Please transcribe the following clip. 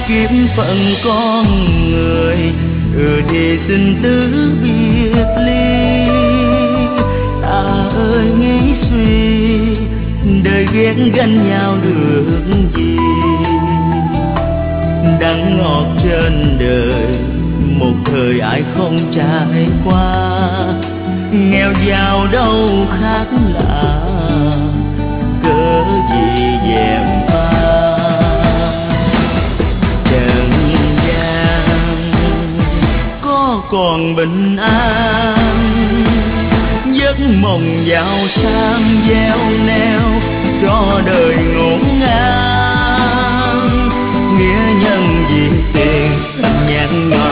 kiếp phận con người, thì xin tứ biệt ly. Ta ơi nghĩ suy, đời ghét ganh nhau được gì, đắng ngọt trên đời một thời ai không trải qua, nghèo giàu đâu khác lạ, cớ gì dèm pha. Trần gian có còn bình an, giấc mộng giàu sang gieo neo cho đời ngổn ngang, nghĩa nhân vì tiền nhàn nhở